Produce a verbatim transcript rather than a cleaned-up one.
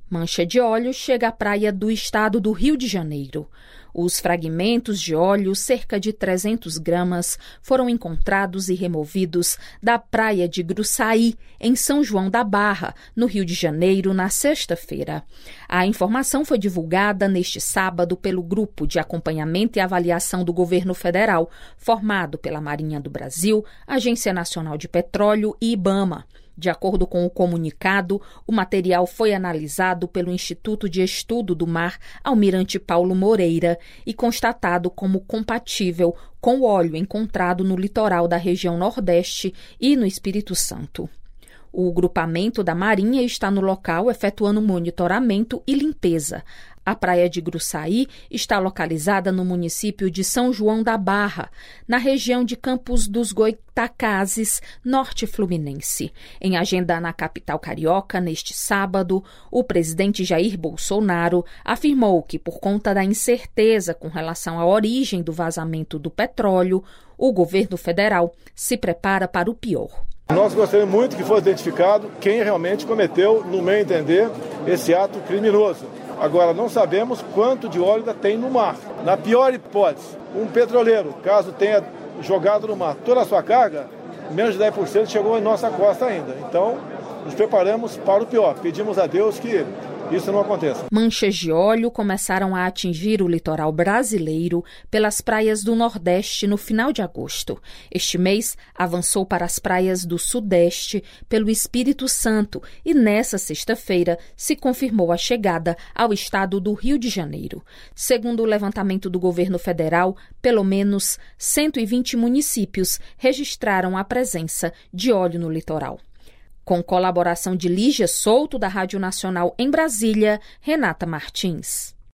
Mancha de óleo chega à praia do estado do Rio de Janeiro. Os fragmentos de óleo, cerca de trezentas gramas, foram encontrados e removidos da praia de Gruçaí, em São João da Barra, no Rio de Janeiro, na sexta-feira. A informação foi divulgada neste sábado pelo Grupo de Acompanhamento e Avaliação do Governo Federal, formado pela Marinha do Brasil, Agência Nacional de Petróleo e IBAMA. De acordo com o comunicado, o material foi analisado pelo Instituto de Estudo do Mar Almirante Paulo Moreira e constatado como compatível com o óleo encontrado no litoral da região Nordeste e no Espírito Santo. O grupamento da Marinha está no local efetuando monitoramento e limpeza. A praia de Gruçaí está localizada no município de São João da Barra, na região de Campos dos Goitacazes, norte fluminense. Em agenda na capital carioca, neste sábado, o presidente Jair Bolsonaro afirmou que, por conta da incerteza com relação à origem do vazamento do petróleo, o governo federal se prepara para o pior. Nós gostaríamos muito que fosse identificado quem realmente cometeu, no meu entender, esse ato criminoso. Agora, não sabemos quanto de óleo ainda tem no mar. Na pior hipótese, um petroleiro, caso tenha jogado no mar toda a sua carga, menos de dez por cento chegou em nossa costa ainda. Então, nos preparamos para o pior. Pedimos a Deus que isso não aconteça. Manchas de óleo começaram a atingir o litoral brasileiro pelas praias do Nordeste no final de agosto. Este mês avançou para as praias do Sudeste pelo Espírito Santo e nessa sexta-feira se confirmou a chegada ao estado do Rio de Janeiro. Segundo o levantamento do governo federal, pelo menos cento e vinte municípios registraram a presença de óleo no litoral. Com colaboração de Lígia Souto, da Rádio Nacional em Brasília, Renata Martins.